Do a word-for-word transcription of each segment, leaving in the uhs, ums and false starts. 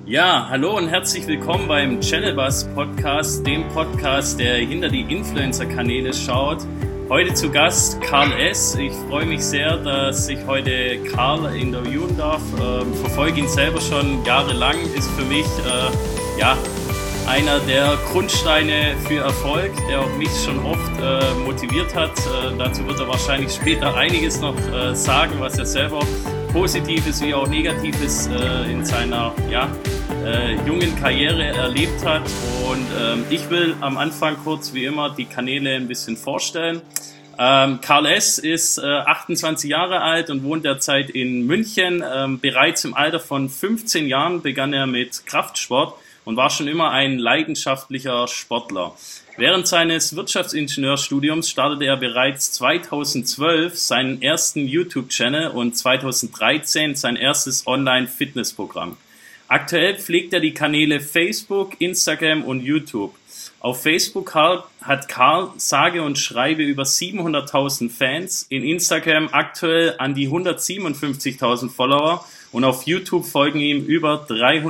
Ja, hallo und herzlich willkommen beim Channel Buzz Podcast, dem Podcast, der hinter die Influencer-Kanäle schaut. Heute zu Gast Karl S. Ich freue mich sehr, dass ich heute Karl interviewen darf. Ähm, verfolge ihn selber schon jahrelang, ist für mich äh, ja, einer der Grundsteine für Erfolg, der auch mich schon oft äh, motiviert hat. Äh, dazu wird er wahrscheinlich später einiges noch äh, sagen, was er selber Positives wie auch Negatives äh, in seiner ja, äh, jungen Karriere erlebt hat. Und ähm, ich will am Anfang kurz wie immer die Kanäle ein bisschen vorstellen. Ähm, Karl S. ist äh, achtundzwanzig Jahre alt und wohnt derzeit in München. Ähm, bereits im Alter von fünfzehn Jahren begann er mit Kraftsport und war schon immer ein leidenschaftlicher Sportler. Während seines Wirtschaftsingenieurstudiums startete er bereits zweitausendzwölf seinen ersten YouTube-Channel und zweitausenddreizehn sein erstes Online-Fitnessprogramm. Aktuell pflegt er die Kanäle Facebook, Instagram und YouTube. Auf Facebook hat Karl sage und schreibe über siebenhunderttausend Fans, in Instagram aktuell an die hundertsiebenundfünfzigtausend Follower und auf YouTube folgen ihm über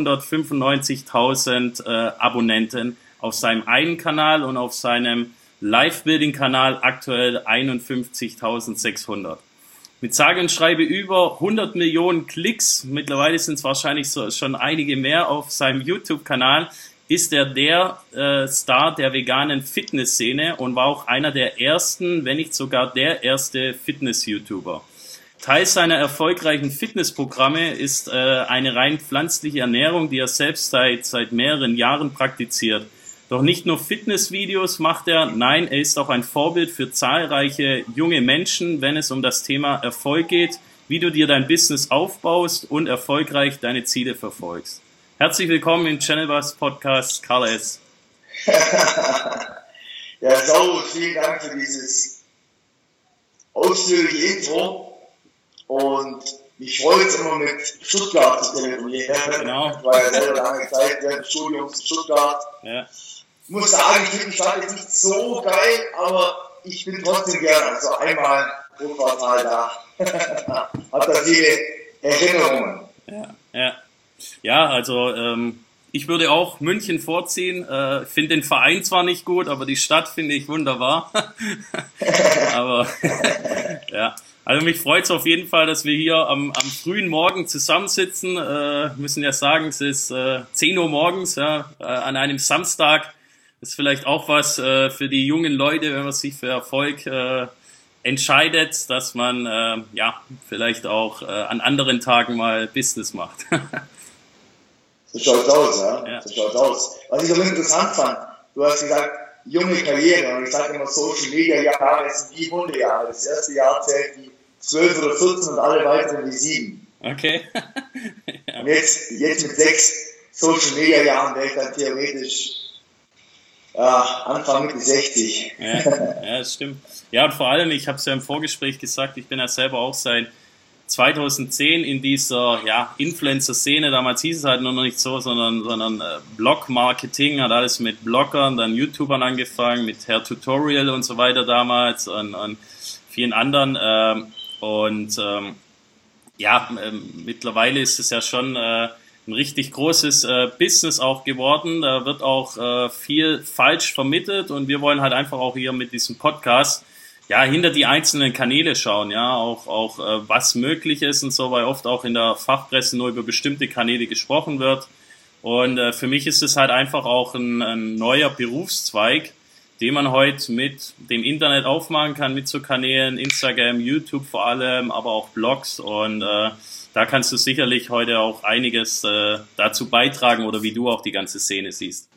dreihundertfünfundneunzigtausend äh, Abonnenten auf seinem einen Kanal und auf seinem Live-Building-Kanal aktuell einundfünfzigtausendsechshundert. Mit sage und schreibe über hundert Millionen Klicks, mittlerweile sind es wahrscheinlich so, schon einige mehr auf seinem YouTube-Kanal, ist er der äh, Star der veganen Fitnessszene und war auch einer der ersten, wenn nicht sogar der erste Fitness-YouTuber. Teil seiner erfolgreichen Fitnessprogramme ist äh, eine rein pflanzliche Ernährung, die er selbst seit, seit mehreren Jahren praktiziert. Doch nicht nur Fitnessvideos macht er, nein, er ist auch ein Vorbild für zahlreiche junge Menschen, wenn es um das Thema Erfolg geht, wie du dir dein Business aufbaust und erfolgreich deine Ziele verfolgst. Herzlich willkommen im Channel Buzz Podcast, Karl S. Ja, so, vielen Dank für dieses ausführliche Intro und mich freut es immer mit Stuttgart zu telefonieren. Genau. Ich war ja selber lange Zeit während des Studiums in Stuttgart. Ja. Ich muss sagen, ich finde die Stadt jetzt nicht so geil, aber ich bin trotzdem gerne. Also einmal pro Quartal da. Hat da viele Erinnerungen. Ja, ja. Ja, also ähm, ich würde auch München vorziehen. Äh, finde den Verein zwar nicht gut, aber die Stadt finde ich wunderbar. aber ja, also mich freut es auf jeden Fall, dass wir hier am, am frühen Morgen zusammensitzen. Äh, müssen ja sagen, es ist äh, zehn Uhr morgens, ja, äh, an einem Samstag. Das ist vielleicht auch was äh, für die jungen Leute, wenn man sich für Erfolg äh, entscheidet, dass man äh, ja vielleicht auch äh, an anderen Tagen mal Business macht. So schaut's aus, ja. Ja. So schaut's aus. Was ich so interessant fand, du hast gesagt, junge Karriere, und ich sage immer, Social Media Jahre sind wie Hundejahre. Das erste Jahr zählt die zwölf oder vierzehn und alle weiteren die sieben. Okay. Ja. Und jetzt, jetzt mit sechs Social Media Jahren wäre ich dann theoretisch ja, Anfang Mitte sechzig. Ja, ja, das stimmt. Ja, und vor allem, ich habe es ja im Vorgespräch gesagt, ich bin ja selber auch seit zweitausendzehn in dieser ja, Influencer-Szene, damals hieß es halt noch nicht so, sondern, sondern äh, Blog-Marketing, hat alles mit Bloggern, dann YouTubern angefangen, mit Hair Tutorial und so weiter damals und, und vielen anderen. Ähm, und ähm, ja, ähm, mittlerweile ist es ja schon äh, ein richtig großes äh, Business auch geworden. Da wird auch äh, viel falsch vermittelt und wir wollen halt einfach auch hier mit diesem Podcast ja hinter die einzelnen Kanäle schauen, ja, auch auch äh, was möglich ist und so, weil oft auch in der Fachpresse nur über bestimmte Kanäle gesprochen wird. Und äh, für mich ist es halt einfach auch ein, ein neuer Berufszweig, den man heute mit dem Internet aufmachen kann, mit so Kanälen, Instagram, YouTube vor allem, aber auch Blogs und äh, da kannst du sicherlich heute auch einiges äh, dazu beitragen oder wie du auch die ganze Szene siehst.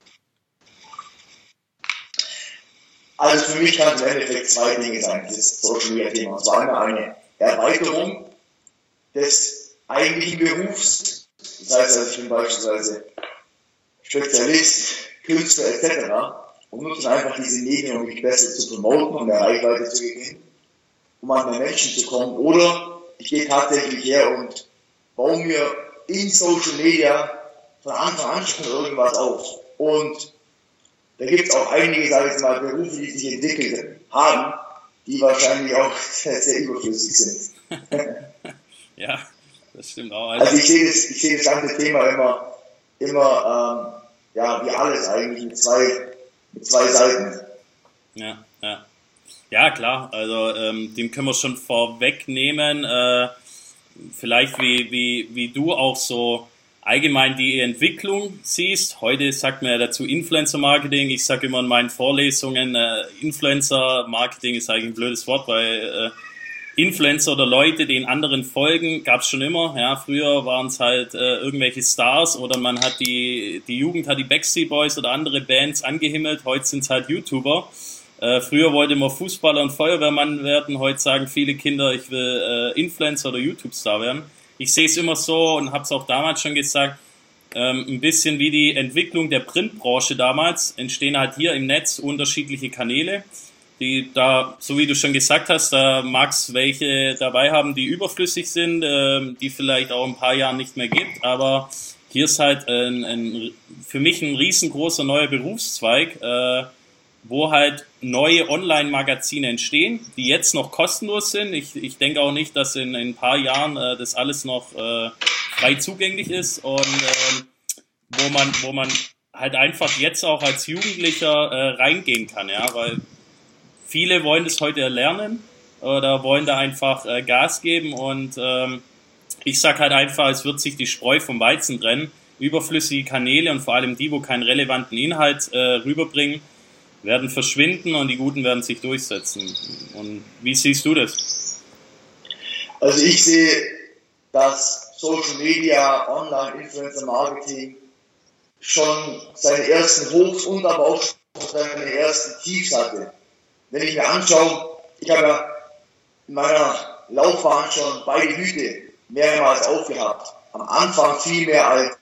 Also für mich kann es im Endeffekt zwei Dinge sein, das Social Media Thema. Und zwar einmal eine Erweiterung des eigentlichen Berufs. Das heißt, also ich bin beispielsweise Spezialist, Künstler et cetera und nutze einfach diese Medien, um mich besser zu promoten, um mehr Reichweite zu gewinnen, um an mehr Menschen zu kommen. Oder ich gehe tatsächlich her und baue mir in Social Media von Anfang an schon irgendwas auf. Und da gibt es auch einige, sage ich jetzt mal, Berufe, die sich entwickelt haben, die wahrscheinlich auch sehr, sehr überflüssig sind. Ja, das stimmt auch. Also ich sehe das, ich sehe das ganze Thema immer immer, ähm, ja, wie alles eigentlich, mit zwei, mit zwei Seiten. Ja, ja. Ja, klar, also ähm, dem können wir schon vorwegnehmen, äh, vielleicht wie, wie, wie du auch so allgemein die Entwicklung siehst. Heute sagt man ja dazu Influencer-Marketing. Ich sage immer in meinen Vorlesungen, äh, Influencer-Marketing ist eigentlich ein blödes Wort, weil äh, Influencer oder Leute, die in anderen folgen, gab es schon immer. Ja, früher waren es halt äh, irgendwelche Stars oder man hat die, die Jugend hat die Backstreet Boys oder andere Bands angehimmelt. Heute sind es halt YouTuber. Äh, früher wollte man Fußballer und Feuerwehrmann werden. Heute sagen viele Kinder, ich will äh, Influencer oder YouTube-Star werden. Ich sehe es immer so und habe es auch damals schon gesagt, ähm, ein bisschen wie die Entwicklung der Printbranche damals. Entstehen halt hier im Netz unterschiedliche Kanäle, die da, so wie du schon gesagt hast, da mag es welche dabei haben, die überflüssig sind, äh, die vielleicht auch ein paar Jahre nicht mehr gibt, aber hier ist halt ein, ein, für mich ein riesengroßer neuer Berufszweig, äh, wo halt neue Online-Magazine entstehen, die jetzt noch kostenlos sind. Ich, ich denke auch nicht, dass in, in ein paar Jahren äh, das alles noch äh, frei zugänglich ist und äh, wo man wo man halt einfach jetzt auch als Jugendlicher äh, reingehen kann, ja, weil viele wollen das heute erlernen oder wollen da einfach äh, Gas geben und ähm, ich sag halt einfach, es wird sich die Spreu vom Weizen trennen. Überflüssige Kanäle und vor allem die, wo keinen relevanten Inhalt äh, rüberbringen, werden verschwinden und die Guten werden sich durchsetzen. Und wie siehst du das? Also ich sehe, dass Social Media, Online, Influencer Marketing schon seine ersten Hochs und aber auch seine ersten Tiefs hatte. Wenn ich mir anschaue, ich habe ja in meiner Laufbahn schon beide Hüte mehrmals aufgehabt. Am Anfang viel mehr als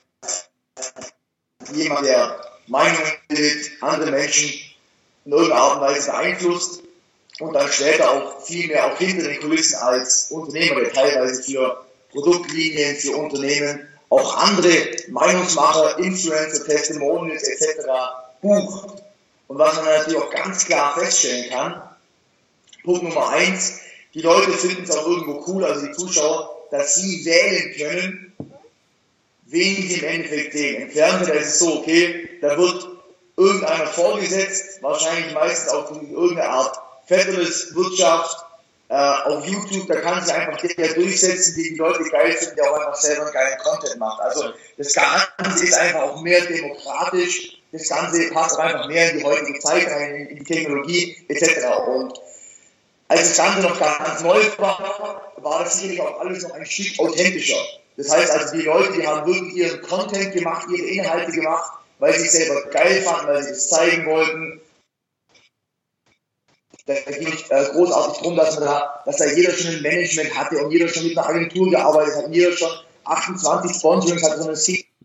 jemand, der Meinungen bildet, andere Menschen in irgendeiner Art und Weise beeinflusst und dann später auch viel mehr auch hinter den Kulissen als Unternehmer, der teilweise für Produktlinien, für Unternehmen auch andere Meinungsmacher, Influencer, Testimonials et cetera bucht. Und was man natürlich auch ganz klar feststellen kann, Punkt Nummer eins, die Leute finden es auch irgendwo cool, also die Zuschauer, dass sie wählen können, wen sie im Endeffekt sehen. Im Fernsehen, da ist es so, okay, da wird irgendeiner vorgesetzt, wahrscheinlich meistens auch durch irgendeine Art Fabulous-Wirtschaft, äh, auf YouTube, da kann sich einfach der durchsetzen, den die Leute geil finden, der auch einfach selber einen geilen Content macht. Also das Ganze ist einfach auch mehr demokratisch, das Ganze passt auch einfach mehr in die heutige Zeit rein, in die Technologie et cetera. Und als das Ganze noch ganz neu war, war das sicherlich auch alles noch ein Stück authentischer. Das heißt also, die Leute, die haben wirklich ihren Content gemacht, ihre Inhalte gemacht, weil sie es selber geil fanden, weil sie das zeigen wollten. Da ging es äh, großartig darum, dass, man da, dass da jeder schon ein Management hatte und jeder schon mit einer Agentur gearbeitet hat und jeder schon achtundzwanzig Sponsorings hatte, sondern es ging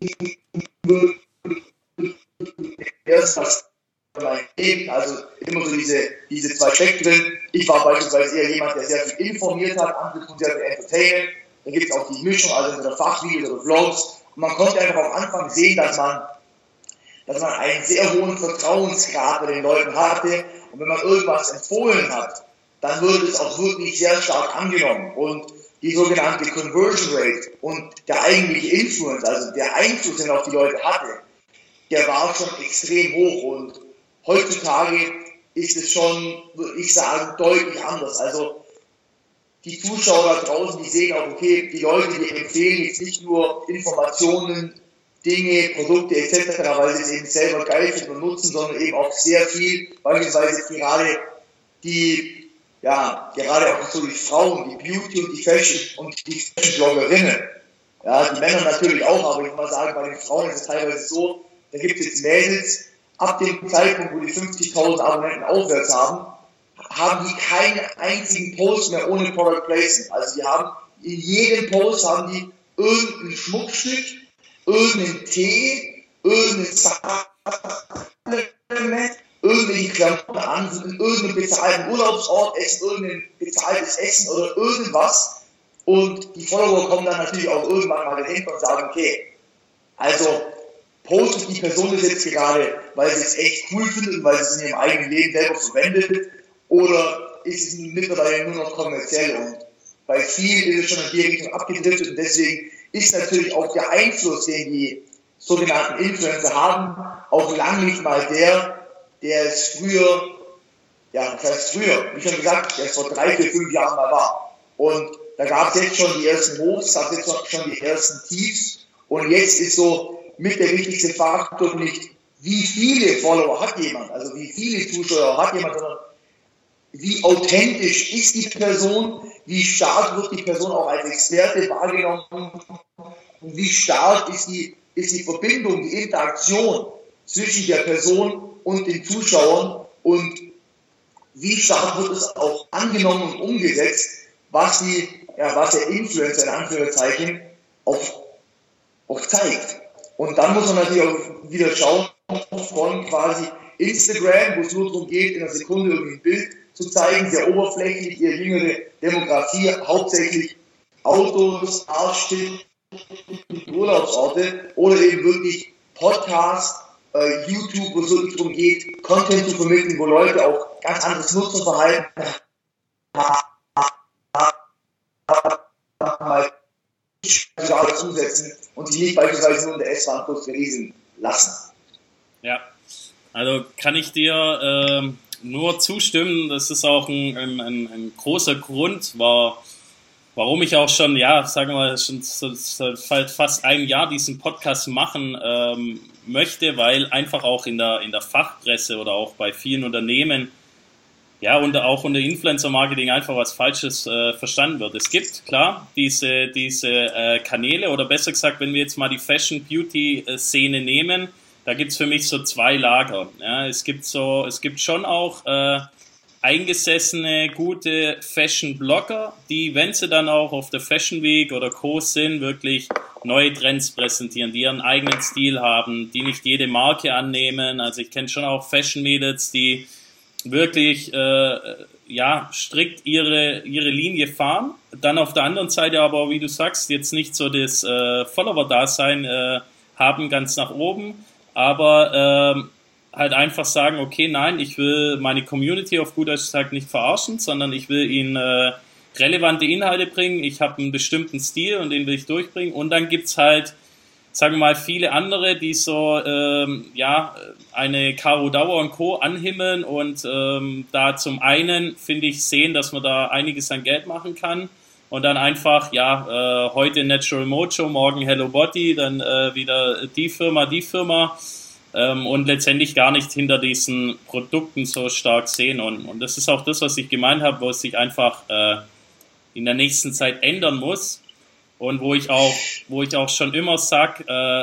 erst was also immer so diese, diese zwei Spektren. Ich war beispielsweise eher jemand, der sehr viel informiert hat, andere tun sehr viel entertainen. Dann gibt es auch die Mischung, also entweder Fachvideos oder Vlogs. Und man konnte einfach am Anfang sehen, dass man dass man einen sehr hohen Vertrauensgrad bei den Leuten hatte und wenn man irgendwas empfohlen hat, dann wurde es auch wirklich sehr stark angenommen und die sogenannte Conversion Rate und der eigentliche Influence, also der Einfluss, den er auf die Leute hatte, der war schon extrem hoch und heutzutage ist es schon, würde ich sagen, deutlich anders. Also die Zuschauer da draußen, die sehen auch, okay, die Leute, die empfehlen jetzt nicht nur Informationen, Dinge, Produkte et cetera, weil sie es eben selber geil finden und nutzen, sondern eben auch sehr viel, beispielsweise gerade die, ja, gerade auch so die Frauen, die Beauty und die Fashion und die Fashion-Bloggerinnen. Ja, die Männer natürlich auch, aber ich muss mal sagen, bei den Frauen ist es teilweise so, da gibt es jetzt Mädels, ab dem Zeitpunkt, wo die fünfzigtausend Abonnenten aufwärts haben, haben die keinen einzigen Post mehr ohne Product Placement. Also die haben, in jedem Post haben die irgendein Schmuckstück, irgendeinen Tee, irgendein Supplement, irgendwelche Klamotten an, irgendeinen bezahlten Urlaubsort essen, irgendein bezahltes Essen oder irgendwas. Und die Follower kommen dann natürlich auch irgendwann mal dahinter und sagen, okay, also postet die Person das jetzt gerade, weil sie es echt cool findet und weil sie es in ihrem eigenen Leben selber verwendet, oder ist es mittlerweile nur noch kommerziell? Und bei vielen ist es schon in die Richtung abgedriftet und deswegen ist natürlich auch der Einfluss, den die sogenannten Influencer haben, auch lang nicht mal der, der es früher, ja, das heißt früher, wie schon gesagt, der es vor drei, vier, fünf Jahren mal war. Und da gab es jetzt schon die ersten Hochs, gab es jetzt schon die ersten Tiefs. Und jetzt ist so mit der wichtigste Faktor nicht, wie viele Follower hat jemand, also wie viele Zuschauer hat jemand, sondern wie authentisch ist die Person, wie stark wird die Person auch als Experte wahrgenommen und wie stark ist die, ist die Verbindung, die Interaktion zwischen der Person und den Zuschauern und wie stark wird es auch angenommen und umgesetzt, was, die, ja, was der Influencer in Anführungszeichen auch, auch zeigt. Und dann muss man natürlich auch wieder schauen von quasi Instagram, wo es nur darum geht, in einer Sekunde irgendwie ein Bild zu zeigen, sehr oberflächlich, ihre jüngere Demografie, hauptsächlich Autos, Arschtipp, Urlaubsorte oder eben wirklich Podcast, äh, YouTube, wo es wirklich darum geht, Content zu vermitteln, wo Leute auch ganz anderes Nutzerverhalten haben, alles umsetzen und sich nicht beispielsweise nur in der S-Bahn kurz berieseln lassen. Ja, also kann ich dir äh, nur zustimmen, das ist auch ein, ein, ein großer Grund, war, warum ich auch schon, ja, sagen wir mal, schon seit fast einem Jahr diesen Podcast machen ähm, möchte, weil einfach auch in der, in der Fachpresse oder auch bei vielen Unternehmen, ja, und auch unter Influencer-Marketing einfach was Falsches äh, verstanden wird. Es gibt, klar, diese, diese äh, Kanäle, oder besser gesagt, wenn wir jetzt mal die Fashion-Beauty-Szene nehmen, da gibt's für mich so zwei Lager. Ja, es gibt so, es gibt schon auch äh, eingesessene, gute Fashion-Blogger, die, wenn sie dann auch auf der Fashion Week oder Co. sind, wirklich neue Trends präsentieren, die ihren eigenen Stil haben, die nicht jede Marke annehmen. Also ich kenne schon auch Fashion-Mädels, die wirklich äh, ja strikt ihre ihre Linie fahren, dann auf der anderen Seite aber, wie du sagst, jetzt nicht so das äh, Follower-Dasein äh, haben ganz nach oben, aber äh, halt einfach sagen, okay, nein, ich will meine Community auf gut Deutsch gesagt nicht verarschen, sondern ich will ihnen äh, relevante Inhalte bringen, ich habe einen bestimmten Stil und den will ich durchbringen und dann gibt's halt, sagen wir mal, viele andere, die so ähm, ja eine Caro Dauer und Co. anhimmeln und ähm, da zum einen, finde ich, sehen, dass man da einiges an Geld machen kann und dann einfach, ja, äh, heute Natural Mojo, morgen Hello Body, dann äh, wieder die Firma, die Firma ähm, und letztendlich gar nicht hinter diesen Produkten so stark sehen und, und das ist auch das, was ich gemeint habe, wo es sich einfach äh, in der nächsten Zeit ändern muss. Und wo ich auch, wo ich auch schon immer sag, äh,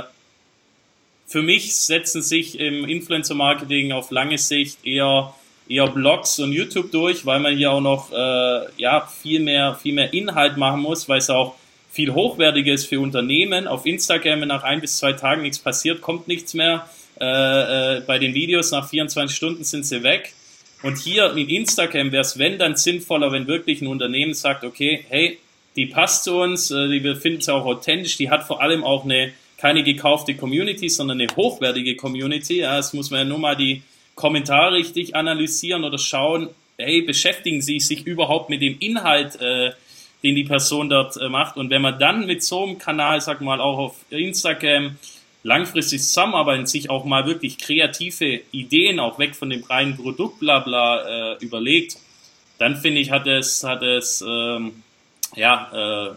für mich setzen sich im Influencer-Marketing auf lange Sicht eher eher Blogs und YouTube durch, weil man hier auch noch äh, ja viel mehr viel mehr Inhalt machen muss, weil es auch viel hochwertiger ist für Unternehmen. Auf Instagram, wenn nach ein bis zwei Tagen nichts passiert, kommt nichts mehr. Äh, äh, bei den Videos nach vierundzwanzig Stunden sind sie weg. Und hier mit Instagram wäre es, wenn dann sinnvoller, wenn wirklich ein Unternehmen sagt, okay, hey, die passt zu uns, die wir finden sie auch authentisch, die hat vor allem auch eine, keine gekaufte Community, sondern eine hochwertige Community. Ja, das muss man ja nur mal die Kommentare richtig analysieren oder schauen, hey, beschäftigen Sie sich überhaupt mit dem Inhalt, äh, den die Person dort äh, macht. Und wenn man dann mit so einem Kanal, sag mal, auch auf Instagram langfristig zusammenarbeiten, sich auch mal wirklich kreative Ideen, auch weg von dem reinen Produkt, bla bla, äh, überlegt, dann finde ich, hat es, hat es, ähm, ja, äh,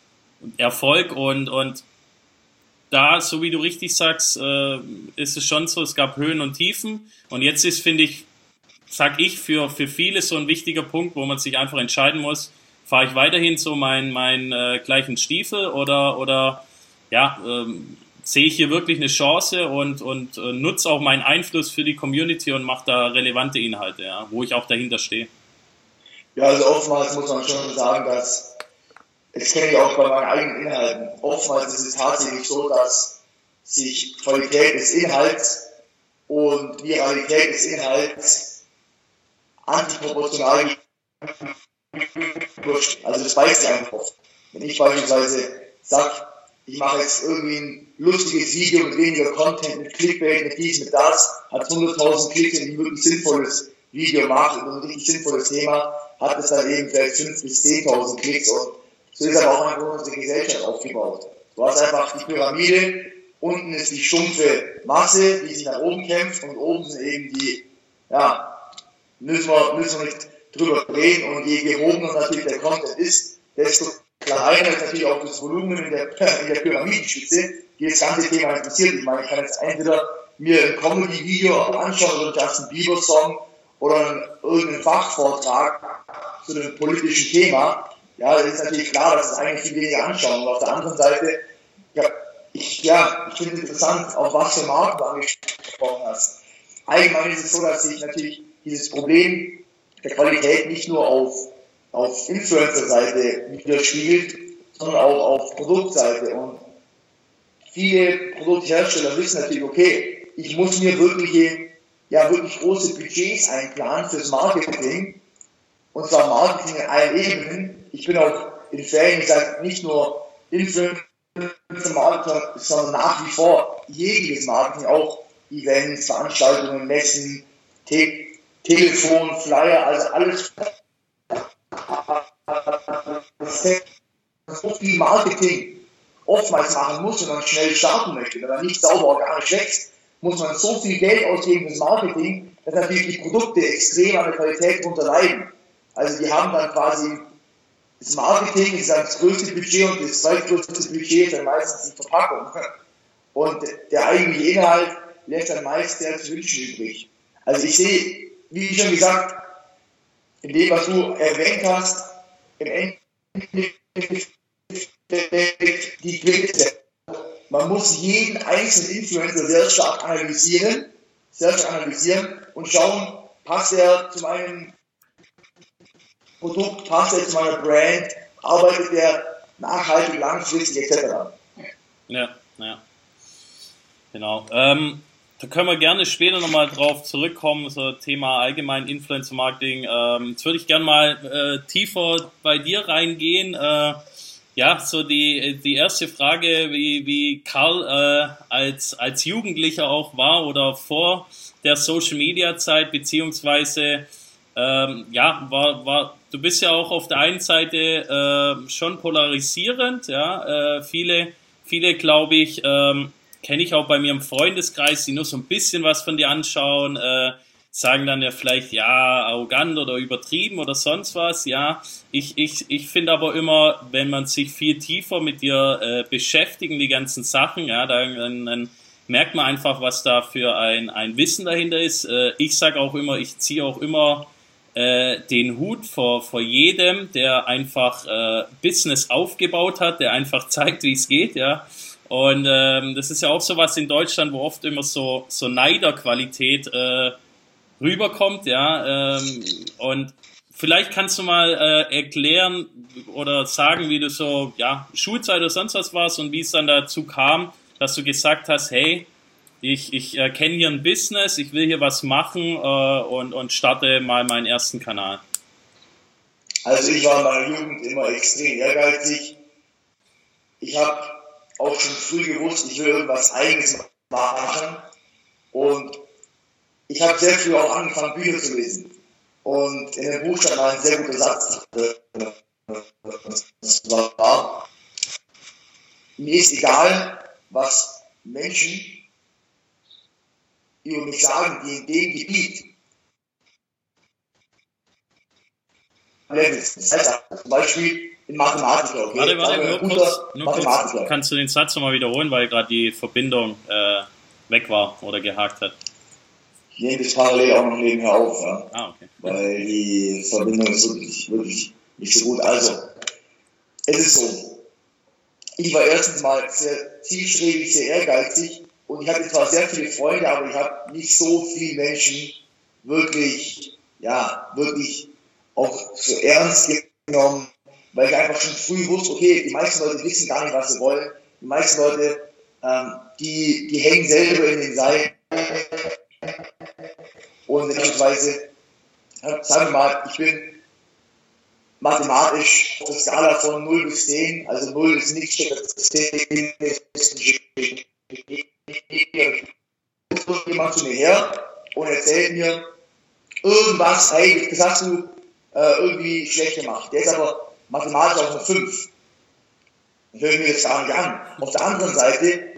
Erfolg und, und da, so wie du richtig sagst, äh, ist es schon so, es gab Höhen und Tiefen und jetzt ist, finde ich, sag ich, für, für viele so ein wichtiger Punkt, wo man sich einfach entscheiden muss, fahre ich weiterhin so meinen mein, äh, gleichen Stiefel oder, oder ja, ähm, sehe ich hier wirklich eine Chance und, und äh, nutze auch meinen Einfluss für die Community und mache da relevante Inhalte, ja, wo ich auch dahinter stehe. Ja, also oftmals muss man schon sagen, dass das kenne ich auch bei meinen eigenen Inhalten. Oftmals ist es tatsächlich so, dass sich Qualität des Inhalts und Viralität des Inhalts antiproportional wird. Also das weiß ich einfach oft. Wenn ich beispielsweise sage, ich mache jetzt irgendwie ein lustiges Video mit weniger Content, mit Clickbait, mit dies, mit das, hat hunderttausend Klicks und ein wirklich sinnvolles Video macht und ein richtig sinnvolles Thema, hat es dann eben vielleicht fünftausend bis zehntausend Klicks und so ist aber auch einfach unsere Gesellschaft aufgebaut. Du hast einfach die Pyramide, unten ist die stumpfe Masse, die sich nach oben kämpft und oben sind eben die, ja, müssen wir, müssen wir nicht drüber reden und je gehobener natürlich der Content ist, desto kleiner ist natürlich auch das Volumen in der, in der Pyramidenspitze, die das ganze Thema interessiert. Ich meine, ich kann jetzt entweder mir ein Comedy-Video anschauen oder einen Justin Bieber-Song oder irgendeinen Fachvortrag zu einem politischen Thema. Ja, das ist natürlich klar, dass es eigentlich viel weniger anschauen. Und auf der anderen Seite, ja, ich, ja, ich finde es interessant, auf was für Marken du angesprochen hast. Allgemein ist es so, dass sich natürlich dieses Problem der Qualität nicht nur auf, auf Influencer-Seite widerspiegelt, sondern auch auf Produktseite. Und viele Produkthersteller wissen natürlich, okay, ich muss mir wirkliche, ja, wirklich große Budgets einplanen fürs Marketing. Und zwar Marketing in allen Ebenen. Ich bin auch in Fällen, ich sage nicht nur Influencer-Marketing, sondern nach wie vor jegliches Marketing, auch Events, Veranstaltungen, Messen, Te Telefon, Flyer, also alles. So viel Marketing oftmals machen muss und man schnell starten möchte. Wenn man nicht sauber organisch wächst, muss man so viel Geld ausgeben fürs Marketing, dass natürlich die Produkte extrem an der Qualität darunter leiden. Also die haben dann quasi das Marketing ist dann das größte Budget und das zweitgrößte Budget ist dann meistens die Verpackung. Und der eigentliche Inhalt lässt dann meist sehr zu wünschen übrig. Also ich sehe, wie schon gesagt, in dem, was du erwähnt hast, im Endeffekt die Qualität. Man muss jeden einzelnen Influencer sehr stark analysieren, sehr stark analysieren und schauen, passt er zu meinem Produkt, passt er zu meiner Brand, arbeitet er nachhaltig, langfristig et cetera. Ja, ja. Genau. Ähm, da können wir gerne später nochmal drauf zurückkommen, so Thema allgemein Influencer-Marketing. Ähm, jetzt würde ich gerne mal äh, tiefer bei dir reingehen. Äh, ja, so die die erste Frage, wie wie Karl äh, als als Jugendlicher auch war oder vor der Social-Media-Zeit, beziehungsweise ähm, ja, war war du bist ja auch auf der einen Seite äh, schon polarisierend, ja, äh, viele viele glaube ich ähm, kenne ich auch bei mir im Freundeskreis, die nur so ein bisschen was von dir anschauen, äh, sagen dann ja vielleicht, ja, arrogant oder übertrieben oder sonst was, ja. Ich, ich, ich finde aber immer, wenn man sich viel tiefer mit dir äh, beschäftigen, die ganzen Sachen, ja, dann, dann merkt man einfach, was da für ein, ein Wissen dahinter ist. Äh, ich sage auch immer, ich ziehe auch immer äh, den Hut vor, vor jedem, der einfach äh, Business aufgebaut hat, der einfach zeigt, wie es geht, ja. Und ähm, das ist ja auch sowas in Deutschland, wo oft immer so, so Neiderqualität äh, rüberkommt, ja, ähm, und vielleicht kannst du mal äh, erklären oder sagen, wie du so, ja, Schulzeit oder sonst was warst und wie es dann dazu kam, dass du gesagt hast, hey, ich, ich äh, kenne hier ein Business, ich will hier was machen äh, und, und starte mal meinen ersten Kanal. Also ich war in meiner Jugend immer extrem ehrgeizig. Ich habe auch schon früh gewusst, ich will irgendwas Eigenes machen und ich habe sehr früh auch angefangen, Bücher zu lesen. Und in dem Buch stand ein sehr guter Satz. Das war, mir ist egal, was Menschen über mich sagen, die in dem Gebiet Levels. Das heißt zum Beispiel in Mathematiker. Okay? Warte, warte, nur kurz, nur kurz. Kannst du den Satz nochmal wiederholen, weil gerade die Verbindung äh, weg war oder gehakt hat? Ich nehme das parallel auch noch nebenher auf, ja? Ah, okay. Weil die Verbindung ist wirklich, wirklich nicht so gut. Also, es ist so, ich war erstens mal sehr zielstrebig, sehr ehrgeizig und ich hatte zwar sehr viele Freunde, aber ich habe nicht so viele Menschen wirklich, ja, wirklich auch so ernst genommen, weil ich einfach schon früh wusste, okay, die meisten Leute wissen gar nicht, was sie wollen. Die meisten Leute, ähm, die, die hängen selber in den Seilen. Und beispielsweise, sagen wir mal, ich bin mathematisch auf der Skala von null bis zehn, also null ist nicht zehn ist jemand zu mir her und erzählt mir irgendwas, hey, das hast du äh, irgendwie schlecht gemacht. Der ist aber mathematisch auf eine fünf. Dann höre ich mir das gar nicht an. Auf der anderen Seite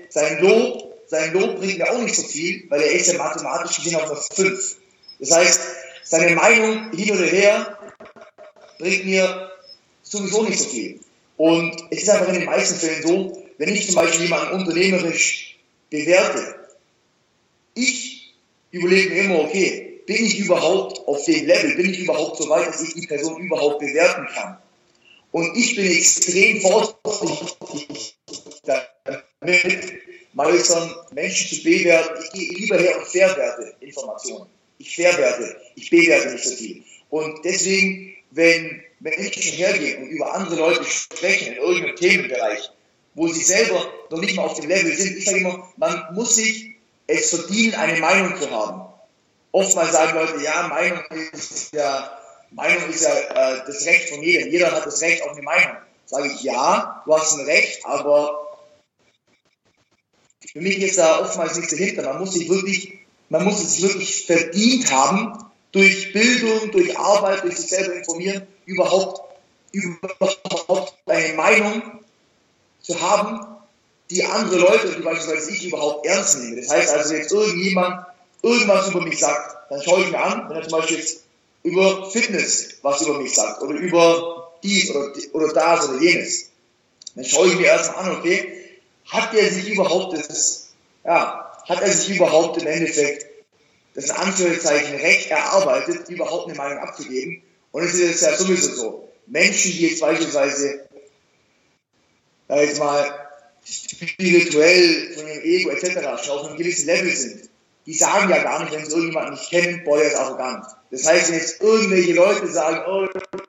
sein Lob, sein Lob bringt mir auch nicht so viel, weil er ist ja mathematisch gesehen auf einer fünf. Das heißt, seine Meinung hin oder her bringt mir sowieso nicht so viel. Und es ist einfach in den meisten Fällen so, wenn ich zum Beispiel jemanden unternehmerisch bewerte, ich überlege mir immer, okay, bin ich überhaupt auf dem Level, bin ich überhaupt so weit, dass ich die Person überhaupt bewerten kann? Und ich bin extrem vorsichtig damit, meistens Menschen zu bewerten. Ich gehe lieber her und verwerte Informationen. Ich verwerte, ich bewerte nicht so viel. Und deswegen, wenn Menschen hergehen und über andere Leute sprechen in irgendeinem Themenbereich, wo sie selber noch nicht mal auf dem Level sind, ich sage immer, man muss sich es verdienen, eine Meinung zu haben. Oftmals sagen Leute, ja, Meinung ist ja, Meinung ist ja äh, das Recht von jedem. Jeder hat das Recht auf eine Meinung. Sage ich, ja, du hast ein Recht, aber für mich ist da oftmals nichts dahinter. Man muss sich wirklich, man muss es wirklich verdient haben, durch Bildung, durch Arbeit, durch sich selber informieren, überhaupt, überhaupt eine Meinung zu haben, die andere Leute, die beispielsweise ich überhaupt ernst nehme. Das heißt also, jetzt irgendjemand irgendwas über mich sagt, dann schaue ich mir an, wenn er zum Beispiel jetzt über Fitness was über mich sagt oder über dies oder, oder das oder jenes. Dann schaue ich mir erstmal an, okay, hat er sich überhaupt das, ja, hat er sich überhaupt im Endeffekt das in Anführungszeichen Recht erarbeitet, überhaupt eine Meinung abzugeben. Und es ist ja sowieso so, Menschen, die jetzt beispielsweise, ja jetzt mal, spirituell, von ihrem Ego et cetera schon auf einem gewissen Level sind, die sagen ja gar nicht, wenn sie irgendjemanden nicht kennen, boah, der ist arrogant. Das heißt, wenn jetzt irgendwelche Leute sagen, oh,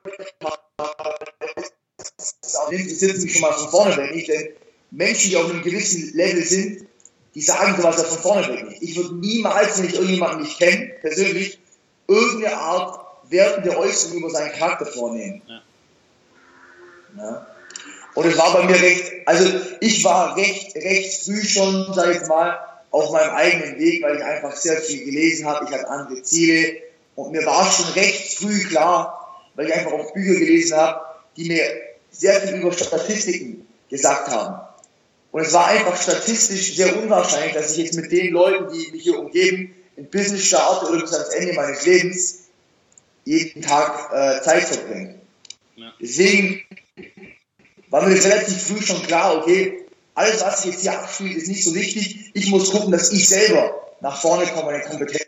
das interessiert mich schon mal von vorne weg nicht, denn Menschen, die auf einem gewissen Level sind, die sagen sowas ja von vorne weg nicht. Ich würde niemals, wenn ich irgendjemanden nicht kenne, persönlich, irgendeine Art wertende Äußerung über seinen Charakter vornehmen. Ja. Ja. Und es war bei mir recht, also ich war recht, recht früh schon, sag ich mal, auf meinem eigenen Weg, weil ich einfach sehr viel gelesen habe, ich hatte andere Ziele und mir war schon recht früh klar, weil ich einfach auch Bücher gelesen habe, die mir sehr viel über Statistiken gesagt haben. Und es war einfach statistisch sehr unwahrscheinlich, dass ich jetzt mit den Leuten, die mich hier umgeben, ein Business starte oder bis ans Ende meines Lebens jeden Tag äh, Zeit verbringe. Ja. Deswegen war mir das relativ früh schon klar, okay, alles, was sich jetzt hier abspielt, ist nicht so wichtig. Ich muss gucken, dass ich selber nach vorne komme und eine Kompetenz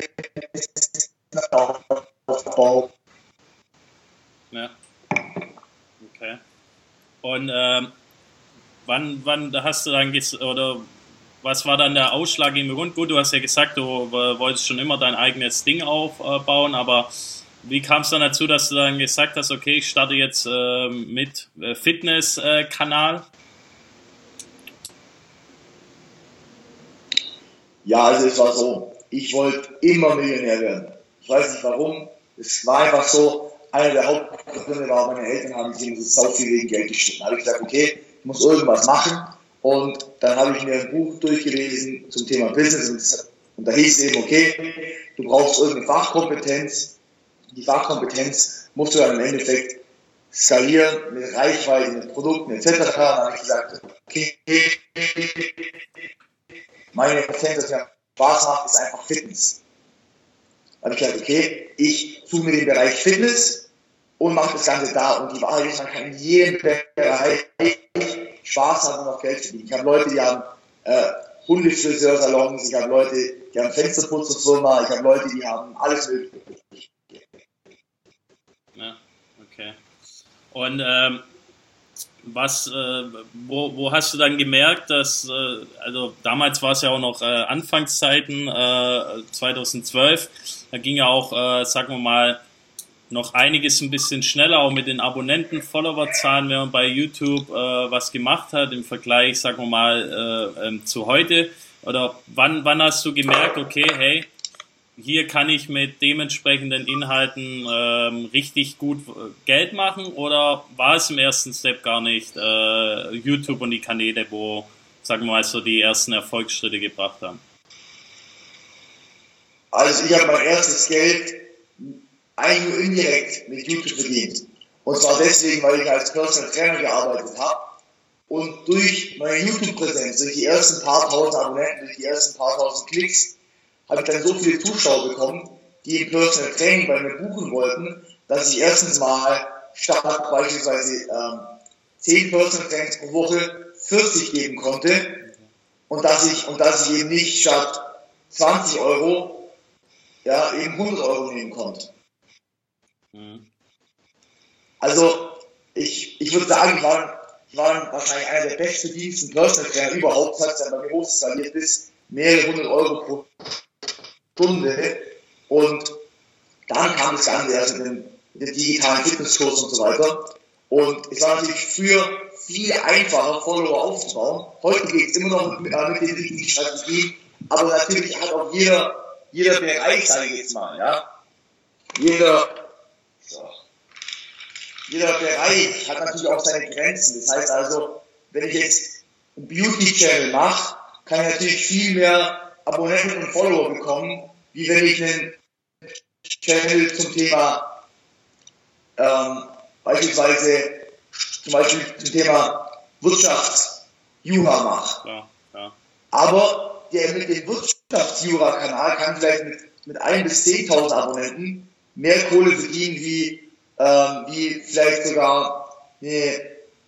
aufbaue. Ja. Okay. Und ähm, wann, wann hast du dann, ges- oder was war dann der ausschlaggebende Grund? Gut, du hast ja gesagt, du wolltest schon immer dein eigenes Ding aufbauen, aber wie kam es dann dazu, dass du dann gesagt hast, okay, ich starte jetzt äh, mit äh, Fitness-Kanal? Ja, also es war so, ich wollte immer Millionär werden. Ich weiß nicht warum, es war einfach so, einer der Hauptgründe war, meine Eltern haben sich immer so viel wegen Geld gestritten. Da habe ich gesagt, okay, ich muss irgendwas machen und dann habe ich mir ein Buch durchgelesen zum Thema Business und, und da hieß es eben, okay, du brauchst irgendeine Fachkompetenz. Die Fachkompetenz musst du dann im Endeffekt skalieren mit Reichweite, mit Produkten et cetera. Dann habe ich gesagt, okay, meine Kompetenz, was mir Spaß macht, ist einfach Fitness. Dann habe ich gesagt, okay, ich suche mir den Bereich Fitness und mache das Ganze da. Und die Wahrheit ist, man kann in jedem Bereich Spaß haben und auch Geld verdienen. Ich habe Leute, die haben äh, Hundefriseursalons, ich habe Leute, die haben Fensterputzerfirma, ich habe Leute, die haben alles mögliche. Ja, okay. Und ähm, was, äh, wo, wo hast du dann gemerkt, dass, äh, also damals war es ja auch noch äh, Anfangszeiten, äh, zweitausendzwölf, da ging ja auch, äh, sagen wir mal, noch einiges ein bisschen schneller, auch mit den Abonnenten, Followerzahlen, wenn man bei YouTube äh, was gemacht hat, im Vergleich, sagen wir mal, äh, ähm, zu heute. Oder wann, wann hast du gemerkt, okay, hey, hier kann ich mit dementsprechenden Inhalten ähm, richtig gut Geld machen, oder war es im ersten Step gar nicht äh, YouTube und die Kanäle, wo, sagen wir mal, so die ersten Erfolgsschritte gebracht haben? Also ich habe mein erstes Geld eigentlich nur indirekt mit YouTube verdient. Und zwar deswegen, weil ich als Personal Trainer gearbeitet habe Und durch meine YouTube-Präsenz, durch die ersten paar tausend Abonnenten, durch die ersten paar tausend Klicks, habe ich dann so viele Zuschauer bekommen, die im Personal Training bei mir buchen wollten, dass ich erstens mal statt beispielsweise ähm, zehn Personal Trainings pro Woche vierzig geben konnte und dass ich, und dass ich eben nicht statt zwanzig Euro, ja, eben hundert Euro nehmen konnte. Mhm. Also, ich, ich würde sagen, ich war, ich war wahrscheinlich einer der bestverdiensten Personal Trainer überhaupt, hat es dann bei mir hochskaliert bis mehrere hundert Euro pro Stunde. Und dann kam das Ganze erst mit dem, mit dem digitalen Fitnesskurs und so weiter. Und es war natürlich früher viel einfacher, Follower aufzubauen. Heute geht es immer noch mit, äh, mit den richtigen Strategien, aber natürlich hat auch jeder, jeder Bereich, sage ich jetzt mal, ja, jeder, so, jeder Bereich hat natürlich auch seine Grenzen. Das heißt also, wenn ich jetzt einen Beauty-Channel mache, kann ich natürlich viel mehr Abonnenten und Follower bekommen, wie wenn ich einen Channel zum Thema ähm, beispielsweise zum Beispiel zum Thema Wirtschaftsjura mache. Ja, ja. Aber der mit dem Wirtschaftsjura-Kanal kann vielleicht mit, mit ein bis zehntausend Abonnenten mehr Kohle verdienen wie, ähm, wie vielleicht sogar eine,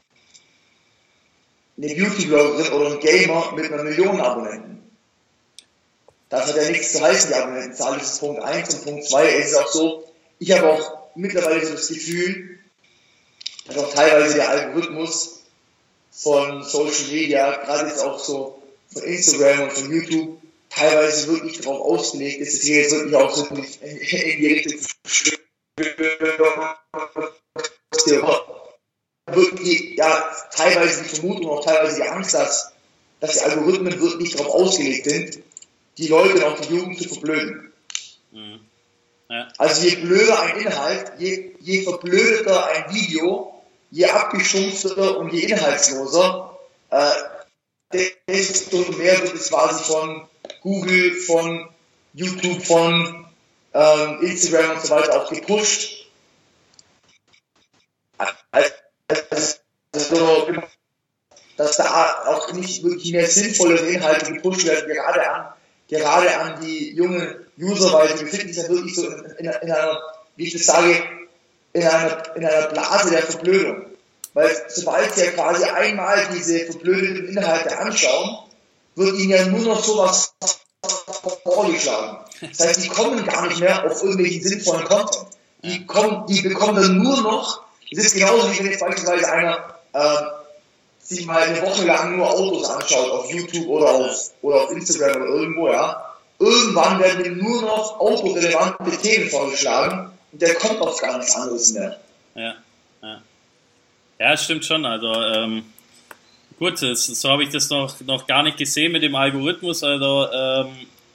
eine Beauty-Bloggerin oder ein Gamer mit einer Million Abonnenten. Das hat ja nichts zu heißen, die Abonnentenzahl, das ist Punkt eins. Und Punkt zwei ist es auch so, ich habe auch mittlerweile so das Gefühl, dass auch teilweise der Algorithmus von Social Media, gerade jetzt auch so von Instagram und von YouTube, teilweise wirklich darauf ausgelegt ist, dass hier jetzt wirklich auch so in die Richtung wirklich, ja, teilweise die Vermutung, auch teilweise die Angst, dass, dass die Algorithmen wirklich darauf ausgelegt sind, die Leute und auch die Jugend zu verblöden. Mhm. Ja. Also je blöder ein Inhalt, je, je verblödeter ein Video, je abgestumpfter und je inhaltsloser, äh, desto mehr wird es quasi von Google, von YouTube, von ähm, Instagram und so weiter auch gepusht. Also, dass da auch nicht wirklich mehr sinnvolle Inhalte gepusht werden, gerade an gerade an die jungen User, weil sie befinden sich ja wirklich so in, in, in einer, wie ich das sage, in einer, in einer Blase der Verblödung. Weil sobald sie ja quasi einmal diese verblödeten Inhalte anschauen, wird ihnen ja nur noch sowas vorgeschlagen. Das heißt, die kommen gar nicht mehr auf irgendwelchen sinnvollen Content. Die, kommen, die bekommen dann nur noch, das ist genauso wie wenn jetzt beispielsweise einer äh, sich mal eine Woche lang nur Autos anschaut auf YouTube oder auf, oder auf Instagram oder irgendwo, ja. Irgendwann werden ihm nur noch autorelevante Themen vorgeschlagen und der kommt auf gar nichts anderes mehr. Ja, ja. Ja, stimmt schon. Also, ähm, gut, das, so habe ich das noch, noch gar nicht gesehen mit dem Algorithmus. Also, ähm,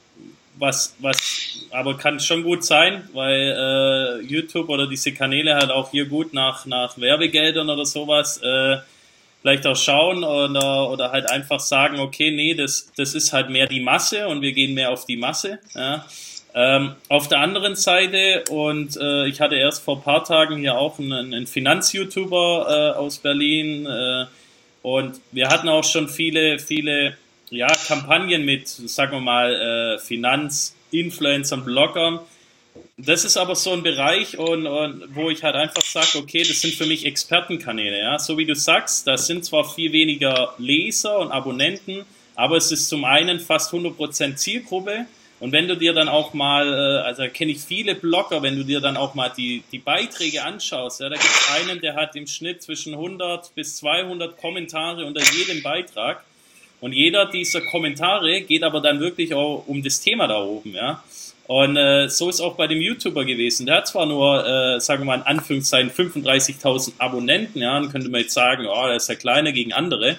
was, was, aber kann schon gut sein, weil äh, YouTube oder diese Kanäle halt auch hier gut nach, nach Werbegeldern oder sowas äh, vielleicht auch schauen oder, oder halt einfach sagen, okay, nee, das, das ist halt mehr die Masse und wir gehen mehr auf die Masse. Ja. Ähm, auf der anderen Seite, und äh, ich hatte erst vor ein paar Tagen hier auch einen, einen Finanz-YouTuber äh, aus Berlin äh, und wir hatten auch schon viele, viele ja, Kampagnen mit, sagen wir mal, äh, Finanz-Influencern, Bloggern. Das ist aber so ein Bereich, und, und wo ich halt einfach sage, okay, das sind für mich Expertenkanäle, ja, so wie du sagst, das sind zwar viel weniger Leser und Abonnenten, aber es ist zum einen fast hundert Prozent Zielgruppe, und wenn du dir dann auch mal, also da kenne ich viele Blogger, wenn du dir dann auch mal die, die Beiträge anschaust, ja, da gibt es einen, der hat im Schnitt zwischen hundert bis zweihundert Kommentare unter jedem Beitrag, und jeder dieser Kommentare geht aber dann wirklich auch um das Thema da oben, ja. Und äh, so ist auch bei dem YouTuber gewesen. Der hat zwar nur, äh, sagen wir mal in Anführungszeichen, fünfunddreißigtausend Abonnenten, ja, dann könnte man jetzt sagen, oh, der ist ja kleiner gegen andere.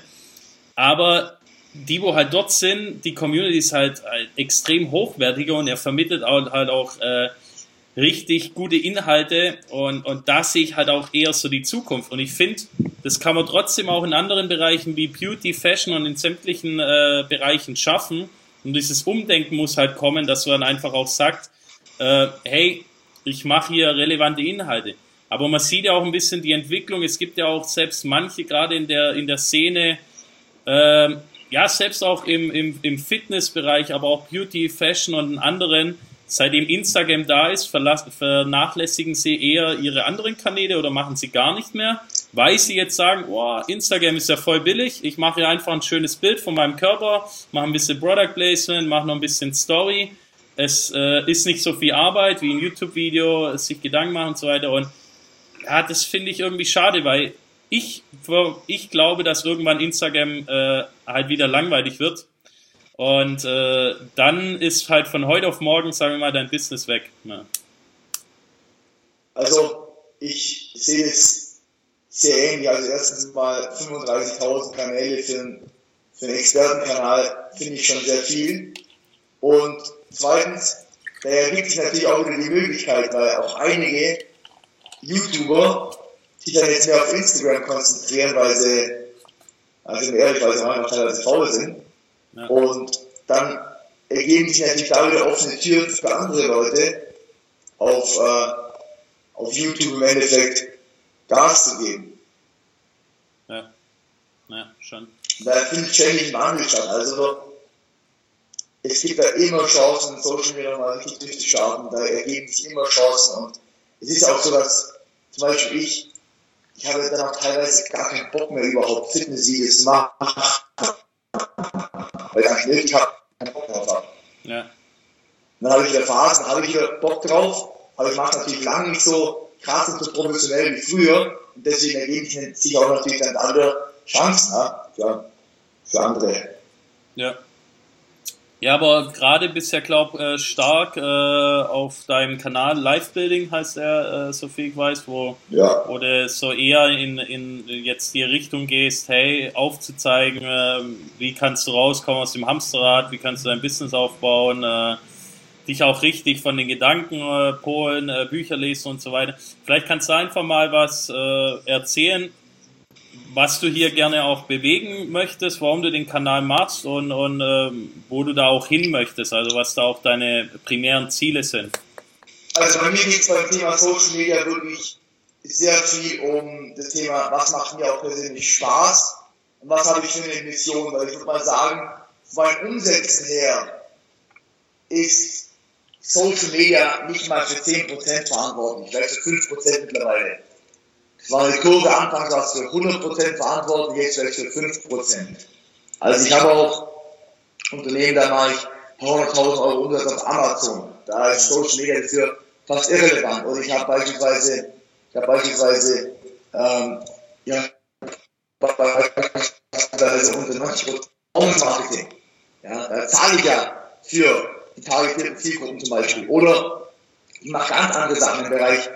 Aber die, wo halt dort sind, die Community ist halt, halt extrem hochwertiger, und er vermittelt auch, halt auch äh, richtig gute Inhalte, und, und da sehe ich halt auch eher so die Zukunft. Und ich finde, das kann man trotzdem auch in anderen Bereichen wie Beauty, Fashion und in sämtlichen äh, Bereichen schaffen. Und dieses Umdenken muss halt kommen, dass man einfach auch sagt, äh, hey, ich mache hier relevante Inhalte. Aber man sieht ja auch ein bisschen die Entwicklung. Es gibt ja auch selbst manche, gerade in der, in der Szene, ähm, ja, selbst auch im, im, im Fitnessbereich, aber auch Beauty, Fashion und anderen, seitdem Instagram da ist, vernachlässigen sie eher ihre anderen Kanäle oder machen sie gar nicht mehr, weil sie jetzt sagen, oh, Instagram ist ja voll billig, ich mache ja einfach ein schönes Bild von meinem Körper, mache ein bisschen Product Placement, mache noch ein bisschen Story. Es äh, ist nicht so viel Arbeit wie ein YouTube-Video, sich Gedanken machen und so weiter. Und ja, das finde ich irgendwie schade, weil ich, ich glaube, dass irgendwann Instagram äh, halt wieder langweilig wird. Und äh, dann ist halt von heute auf morgen, sagen wir mal, dein Business weg. Ja. Also ich sehe es sehr ähnlich. Also erstens mal fünfunddreißigtausend Kanäle für einen, für einen Expertenkanal finde ich schon sehr viel. Und zweitens, da ergibt sich natürlich auch wieder die Möglichkeit, weil auch einige YouTuber sich dann jetzt mehr auf Instagram konzentrieren, weil sie, also ehrlich, weil sie manchmal teilweise faul sind. Ja. Und dann ergeben sich natürlich da wieder offene Türen für andere Leute, auf, äh, auf YouTube im Endeffekt Gas zu geben. Ja, ja, schon. Da findet ständig ein Wandel statt. Also, es gibt da immer Chancen, Social Media mal richtig durchzustarten, da ergeben sich immer Chancen und es ist auch so, dass zum Beispiel ich, ich habe dann auch teilweise gar keinen Bock mehr überhaupt Fitnessvideos zu machen, weil ich eigentlich nötig habe, keinen Bock drauf habe. Ja. Dann habe ich wieder Phasen, dann habe ich wieder Bock drauf, aber ich mache es natürlich lange nicht so krass und so professionell wie früher und deswegen ergeben sich auch natürlich dann andere Chancen, ja, für, für andere. Ja. Ja, aber gerade bist ja, glaube äh, stark äh, auf deinem Kanal Live-Building, heißt er, äh, so viel ich weiß, wo, ja. wo du so eher in, in jetzt die Richtung gehst, hey, aufzuzeigen, äh, wie kannst du rauskommen aus dem Hamsterrad, wie kannst du dein Business aufbauen, äh, dich auch richtig von den Gedanken äh, polen, äh, Bücher lesen und so weiter. Vielleicht kannst du einfach mal was äh, erzählen, was du hier gerne auch bewegen möchtest, warum du den Kanal machst und, und ähm, wo du da auch hin möchtest, also was da auch deine primären Ziele sind. Also bei mir geht es beim Thema Social Media wirklich sehr viel um das Thema, was macht mir auch persönlich Spaß und was habe ich für eine Mission, weil ich würde mal sagen, von meinem Umsetzen her ist Social Media nicht mal für zehn Prozent verantwortlich, vielleicht für fünf Prozent mittlerweile. Es war eine Kurve, anfangs war es für hundert Prozent verantwortlich, jetzt vielleicht für fünf Prozent. Also ich habe auch Unternehmen, da mache ich hunderttausend Euro Umsatz auf Amazon. Da ist Social Media dafür fast irrelevant. Und ich habe beispielsweise, ich habe beispielsweise, ähm, ja, beispielsweise unter neunzig Prozent Marketing. Ja, da zahle ich ja für die targetierten Zielgruppen zum Beispiel. Oder ich mache ganz andere Sachen im Bereich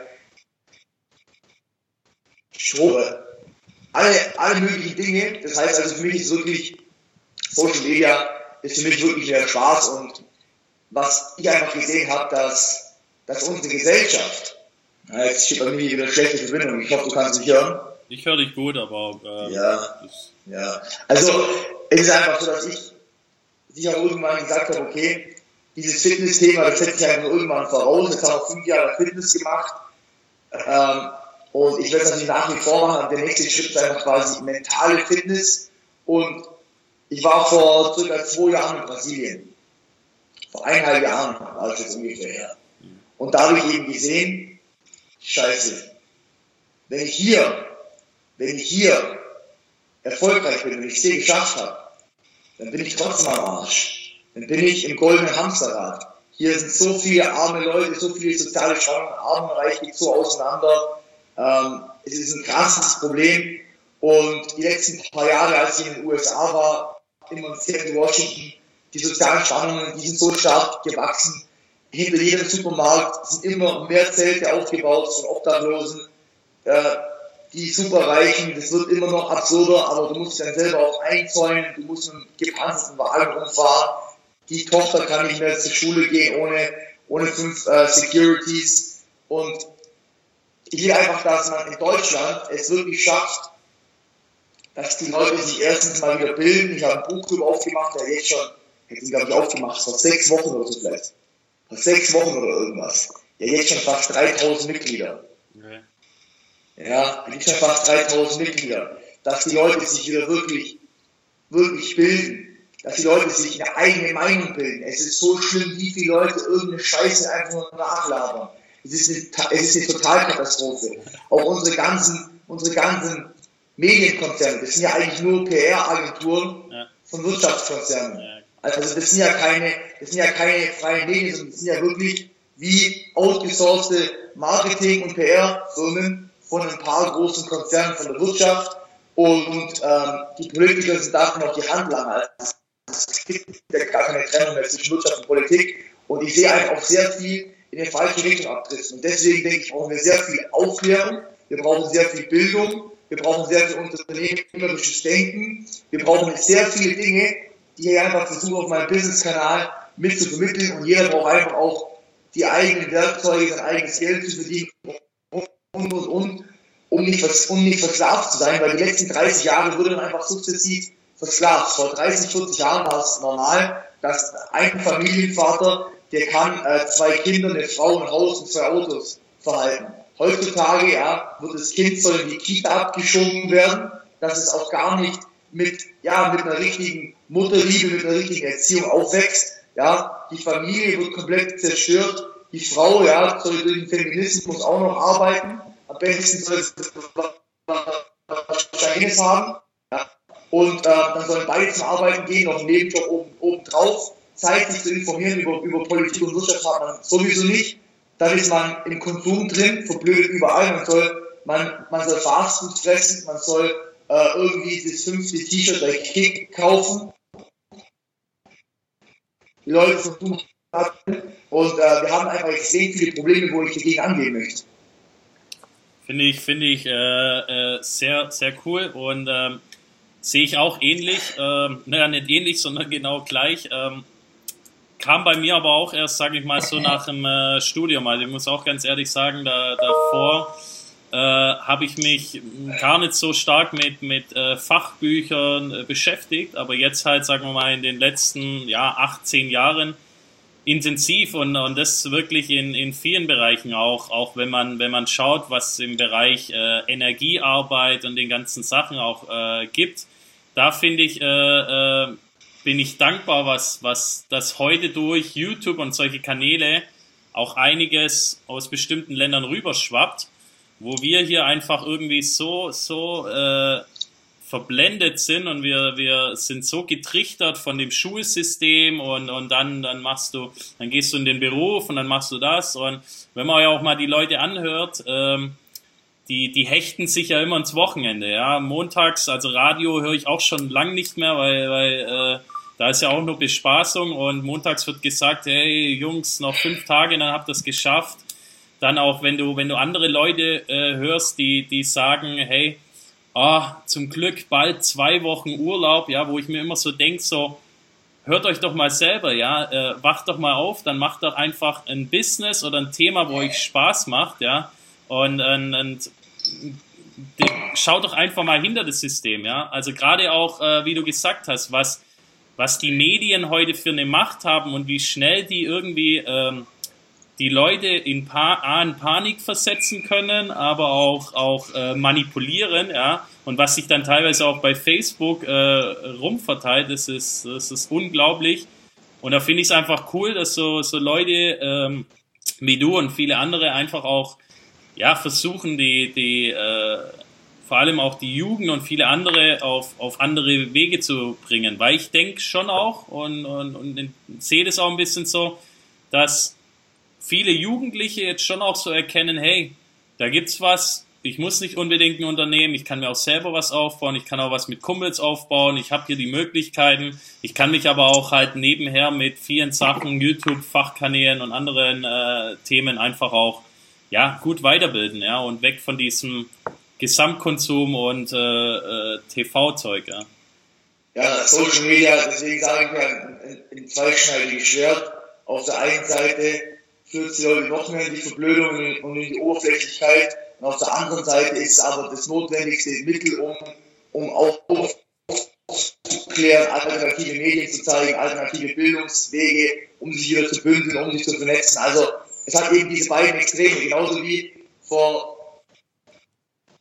Strobe, alle, alle möglichen Dinge. Das heißt also für mich ist wirklich, Social Media ist für mich wirklich mehr Spaß und was ich einfach gesehen habe, dass, dass unsere Gesellschaft, ja, jetzt steht bei mir wieder eine schlechte Verbindung, ich hoffe du kannst mich hören. Ich höre dich gut, aber äh, ja, ja, also es ist einfach so, dass ich sich auch irgendwann gesagt habe, okay, dieses Fitness-Thema, das setzt sich einfach irgendwann voraus, jetzt habe ich fünf Jahre Fitness gemacht, ähm, und ich werde es natürlich nach wie vor machen, aber der nächste Schritt ist einfach quasi mentale Fitness. Und ich war vor circa zwei Jahren in Brasilien. Vor eineinhalb Jahren war es jetzt ungefähr her. Und da habe ich eben gesehen, scheiße, wenn ich hier, wenn ich hier erfolgreich bin und ich es hier geschafft habe, dann bin ich trotzdem am Arsch. Dann bin ich im goldenen Hamsterrad. Hier sind so viele arme Leute, so viele soziale Spannungen, arm und reich geht so auseinander. Ähm, es ist ein krasses Problem und die letzten paar Jahre, als ich in den U S A war, immer in Washington, die sozialen Spannungen, die sind so stark gewachsen. Hinter jedem Supermarkt sind immer mehr Zelte aufgebaut von Obdachlosen, äh, die Superreichen, das wird immer noch absurder, aber du musst dich dann selber auch einzäunen, du musst einen gepanzerten Wagen umfahren, die Tochter kann nicht mehr zur Schule gehen ohne, ohne fünf äh, Securities und ich will einfach, dass man in Deutschland es wirklich schafft, dass die Leute sich erstens mal wieder bilden. Ich habe ein Buch drüber aufgemacht, der jetzt schon, hätte ihn glaube ich aufgemacht, vor sechs Wochen oder so vielleicht. Vor sechs Wochen oder irgendwas. Der jetzt schon fast dreitausend Mitglieder. Okay. ja, die gibt fast dreitausend Mitglieder, dass die Leute sich wieder wirklich, wirklich bilden, dass die Leute sich eine eigene Meinung bilden. Es ist so schlimm, wie viele Leute irgendeine Scheiße einfach nur nachlabern. Es ist eine, es ist eine Totalkatastrophe. Auch unsere ganzen, unsere ganzen Medienkonzerne, das sind ja eigentlich nur P R-Agenturen ja. von Wirtschaftskonzernen. Ja. Also das sind ja keine, das sind ja keine freien Medien, sondern das sind ja wirklich wie outgesourcete Marketing- und P R-Firmen von ein paar großen Konzernen von der Wirtschaft, und ähm, die Politiker sind davon auf die Handlanger. Also es gibt ja gar keine Trennung mehr zwischen Wirtschaft und Politik, und ich sehe einfach auch sehr viel in die falsche Richtung abdriften. Und deswegen denke ich, brauchen wir sehr viel Aufklärung, wir brauchen sehr viel Bildung, wir brauchen sehr viel unternehmerisches Denken, wir brauchen sehr viele Dinge, die ich einfach versuche auf meinem Business-Kanal mit zu vermitteln, und jeder braucht einfach auch die eigenen Werkzeuge, sein eigenes Geld zu verdienen und, und, und, und um nicht, um nicht versklavt zu sein, weil die letzten dreißig Jahre wurde man einfach sukzessiv versklavt. Vor dreißig, vierzig Jahren war es normal, dass ein Familienvater, der kann äh, zwei Kinder, eine Frau, ein Haus und zwei Autos verhalten. Heutzutage ja, wird das Kind soll in die Kita abgeschoben werden, dass es auch gar nicht mit, ja, mit einer richtigen Mutterliebe, mit einer richtigen Erziehung aufwächst. Ja, die Familie wird komplett zerstört. Die Frau, ja, soll durch den Feminismus auch noch arbeiten. Am besten soll es Verständnis haben. Ja. Und äh, dann sollen beide zum Arbeiten gehen, noch einen Nebenjob oben, oben drauf. Zeit, sich zu informieren über, über Politik und Wirtschaft hat man sowieso nicht. Dann ist man im Konsum drin, verblödet überall. Man soll, man, man soll Fastfood fressen, man soll äh, irgendwie das fünfte T-Shirt bei Kick kaufen. Die Leute versuchen, und äh, wir haben einfach extrem viele Probleme, wo ich dagegen angehen möchte. Finde ich, finde ich äh, äh, sehr, sehr cool, und ähm, sehe ich auch ähnlich, ähm, naja, nicht ähnlich, sondern genau gleich. Ähm, kam bei mir aber auch erst, sage ich mal, so nach dem äh, Studium. Also ich muss auch ganz ehrlich sagen, da, davor äh, habe ich mich gar nicht so stark mit, mit äh, Fachbüchern äh, beschäftigt, aber jetzt halt, sagen wir mal, in den letzten ja, achtzehn Jahren intensiv, und, und das wirklich in, in vielen Bereichen auch, auch wenn man, wenn man schaut, was im Bereich äh, Energiearbeit und den ganzen Sachen auch äh, gibt. Da finde ich, äh, äh, bin ich dankbar, was, was das heute durch YouTube und solche Kanäle auch einiges aus bestimmten Ländern rüberschwappt, wo wir hier einfach irgendwie so, so äh, verblendet sind, und wir, wir sind so getrichtert von dem Schulsystem, und, und dann, dann machst du, dann gehst du in den Beruf und dann machst du das, und wenn man ja auch mal die Leute anhört, ähm, die, die hechten sich ja immer ins Wochenende, ja, montags, also Radio höre ich auch schon lang nicht mehr, weil, weil äh, da ist ja auch nur Bespaßung, und montags wird gesagt, hey Jungs, noch fünf Tage, dann habt ihr es geschafft. Dann auch, wenn du, wenn du andere Leute äh, hörst, die, die sagen, hey, ah, zum Glück bald zwei Wochen Urlaub, ja, wo ich mir immer so denke, so, hört euch doch mal selber, ja, äh, wacht doch mal auf, dann macht doch einfach ein Business oder ein Thema, wo euch Spaß macht, ja, und, und, und die, schaut doch einfach mal hinter das System, ja, also gerade auch, äh, wie du gesagt hast, was, was die Medien heute für eine Macht haben und wie schnell die irgendwie ähm, die Leute in, pa A, in Panik versetzen können, aber auch, auch äh, manipulieren, ja, und was sich dann teilweise auch bei Facebook äh, rumverteilt, das ist, das ist unglaublich, und da finde ich es einfach cool, dass so, so Leute ähm, wie du und viele andere einfach auch, ja, versuchen, die, die äh, vor allem auch die Jugend und viele andere auf, auf andere Wege zu bringen, weil ich denke schon auch und, und, und sehe das auch ein bisschen so, dass viele Jugendliche jetzt schon auch so erkennen, hey, da gibt's was, ich muss nicht unbedingt ein Unternehmen, ich kann mir auch selber was aufbauen, ich kann auch was mit Kumpels aufbauen, ich habe hier die Möglichkeiten, ich kann mich aber auch halt nebenher mit vielen Sachen, YouTube, Fachkanälen und anderen äh, Themen einfach auch, ja, gut weiterbilden, ja, und weg von diesem Gesamtkonsum und äh, äh, T V-Zeug, ja. Ja, Social Media, deswegen sage ich ja, ein, ein zweischneidiges Schwert. Auf der einen Seite führt die Leute noch mehr in die Verblödung und in die Oberflächlichkeit. Und auf der anderen Seite ist es aber das notwendigste Mittel, um, um auch aufzuklären, alternative Medien zu zeigen, alternative Bildungswege, um sich wieder zu bündeln, um sich zu vernetzen. Also es hat eben diese beiden Extreme, genauso wie vor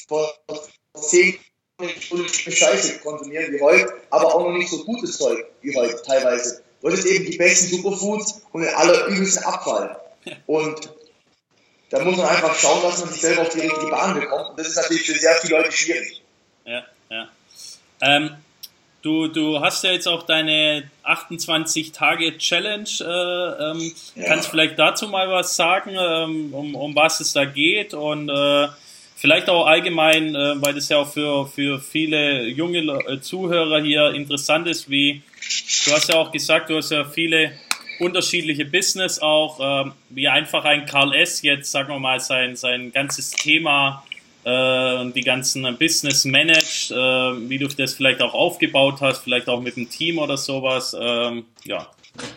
vor zehn Stunden Scheiße konsumieren wie heute, aber auch noch nicht so gutes Zeug wie heute teilweise. Du hast eben die besten Superfoods und den allerübelsten Abfall. Und da muss man einfach schauen, dass man sich selber auf die richtige Bahn bekommt. Und das ist natürlich für sehr viele Leute schwierig. Ja, ja. Ähm, du, du hast ja jetzt auch deine achtundzwanzig-Tage-Challenge. Äh, ähm, ja. Kannst vielleicht dazu mal was sagen, ähm, um, um was es da geht? Und äh, vielleicht auch allgemein, äh, weil das ja auch für, für viele junge äh, Zuhörer hier interessant ist, wie du hast ja auch gesagt, du hast ja viele unterschiedliche Business auch, äh, wie einfach ein Karl S. jetzt, sagen wir mal, sein, sein ganzes Thema äh, und die ganzen Business managt, äh, wie du das vielleicht auch aufgebaut hast, vielleicht auch mit dem Team oder sowas, ähm, ja.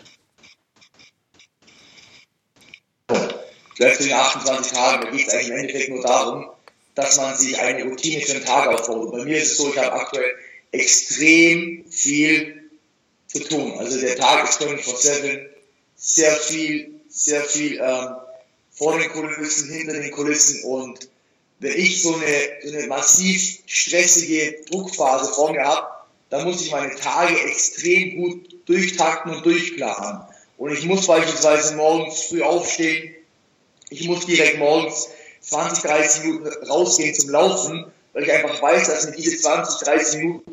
Vielleicht in den achtundzwanzig Tagen, da geht es eigentlich im Endeffekt nur darum, dass man sich eine Routine für den Tag aufbaut. Bei mir ist es so, ich habe aktuell extrem viel zu tun. Also der Tag ist vierundzwanzig sieben, sehr viel, sehr viel ähm, vor den Kulissen, hinter den Kulissen, und wenn ich so eine, so eine massiv stressige Druckphase vor mir habe, dann muss ich meine Tage extrem gut durchtakten und durchplanen. Und ich muss beispielsweise morgens früh aufstehen, ich muss direkt morgens zwanzig, dreißig Minuten rausgehen zum Laufen, weil ich einfach weiß, dass mir diese zwanzig, dreißig Minuten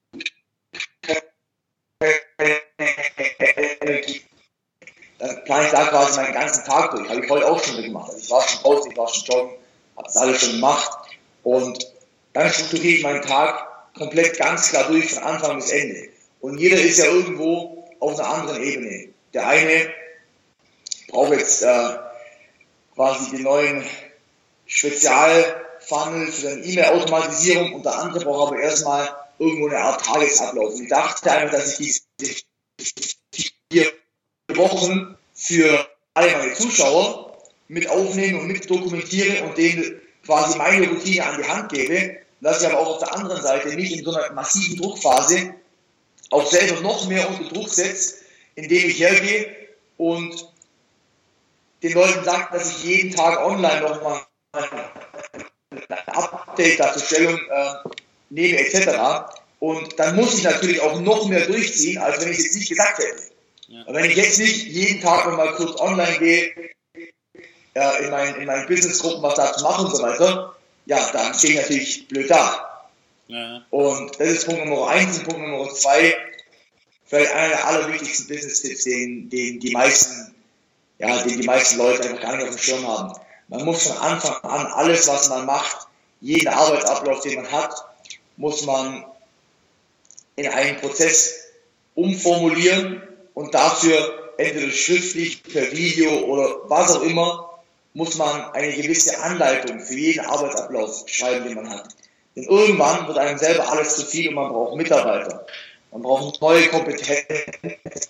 dann plane ich da quasi meinen ganzen Tag durch. Habe ich heute auch schon gemacht. Also ich war schon draußen, ich war schon joggen, habe das alles schon gemacht. Und dann strukturiere ich meinen Tag komplett ganz klar durch, von Anfang bis Ende. Und jeder ist ja irgendwo auf einer anderen Ebene. Der eine braucht jetzt äh, quasi den neuen Spezialfunnel für seine E-Mail-Automatisierung, und der andere braucht aber erstmal irgendwo eine Art Tagesablauf. Und ich dachte einfach, dass ich diese vier Wochen für alle meine Zuschauer mit aufnehme und mit dokumentiere und denen quasi meine Routine an die Hand gebe, dass ich aber auch auf der anderen Seite nicht in so einer massiven Druckphase auch selber noch mehr unter Druck setze, indem ich hergehe und den Leuten sage, dass ich jeden Tag online nochmal ein Update dazu Stellung äh, nehme et cetera. Und dann muss ich natürlich auch noch mehr durchziehen, als wenn ich es jetzt nicht gesagt hätte. Ja. Wenn ich jetzt nicht jeden Tag nochmal kurz online gehe, äh, in meinen, in meinen Businessgruppen was da zu machen und so weiter, ja, dann stehe ich natürlich blöd da. Ja. Und das ist Punkt Nummer eins. Und Punkt Nummer zwei, vielleicht einer der allerwichtigsten Business-Tipps, den, den die meisten, ja, den die meisten Leute einfach gar nicht auf dem Schirm haben. Man muss von Anfang an alles, was man macht, jeden Arbeitsablauf, den man hat, muss man in einen Prozess umformulieren und dafür entweder schriftlich, per Video oder was auch immer, muss man eine gewisse Anleitung für jeden Arbeitsablauf schreiben, den man hat. Denn irgendwann wird einem selber alles zu viel und man braucht Mitarbeiter. Man braucht neue Kompetenzen,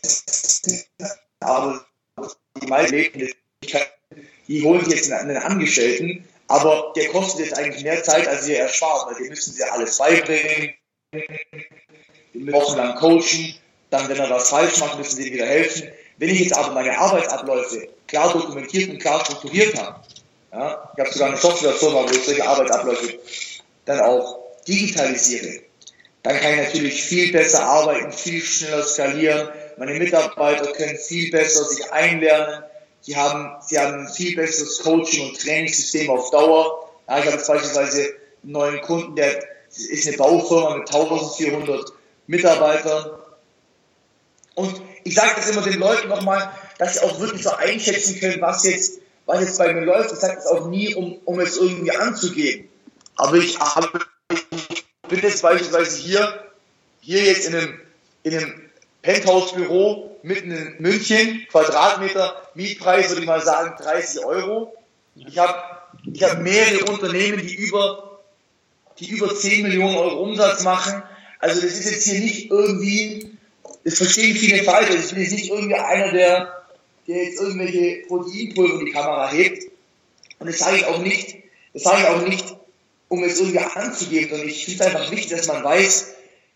aber die meisten Leben, die holen sich jetzt einen Angestellten, aber der kostet jetzt eigentlich mehr Zeit, als ihr erspart, weil die müssen sie alles beibringen, die müssen dann coachen, dann, wenn er was falsch macht, müssen sie ihm wieder helfen. Wenn ich jetzt aber meine Arbeitsabläufe klar dokumentiert und klar strukturiert habe, ja, ich habe sogar eine Softwarefirma, wo ich solche Arbeitsabläufe dann auch digitalisiere, dann kann ich natürlich viel besser arbeiten, viel schneller skalieren, meine Mitarbeiter können viel besser sich einlernen, die haben, sie haben ein viel besseres Coaching- und Trainingssystem auf Dauer. Ja, ich habe jetzt beispielsweise einen neuen Kunden, der ist eine Baufirma mit eintausendvierhundert Mitarbeitern. Und ich sage das immer den Leuten nochmal, dass sie auch wirklich so einschätzen können, was jetzt, was jetzt bei mir läuft. Ich sage das auch nie, um, um es irgendwie anzugeben. Aber ich, habe, ich bin jetzt beispielsweise hier, hier jetzt in einem, in einem Penthouse-Büro mitten in München, Quadratmeter, Mietpreis würde ich mal sagen dreißig Euro. Ich habe ich hab mehrere Unternehmen, die über, die über zehn Millionen Euro Umsatz machen. Also das ist jetzt hier nicht irgendwie, das verstehen viele falsch, ich bin jetzt nicht irgendwie einer, der, der jetzt irgendwelche Proteinpulver in die Kamera hebt. Und das sage ich auch nicht, das sage ich auch nicht, um es irgendwie anzugeben, sondern ich finde es einfach wichtig, dass man weiß,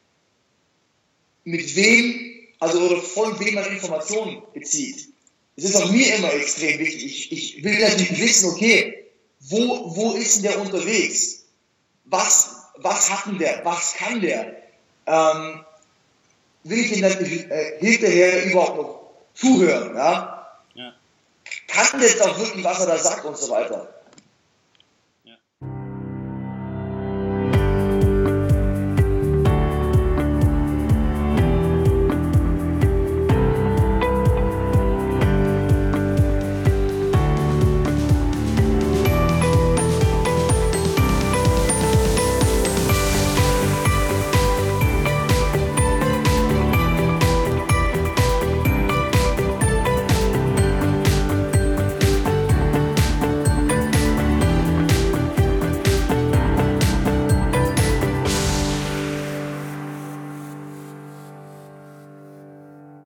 mit wem, also oder von wem man Informationen bezieht. Es ist auch mir immer extrem wichtig. Ich, ich will natürlich wissen, okay, wo, wo ist denn der unterwegs? was, was hat denn der, was kann der? Ähm, will ich ihm dann äh, hinterher überhaupt noch zuhören? Ja? Ja. Kann der jetzt auch wirklich, was er da sagt und so weiter?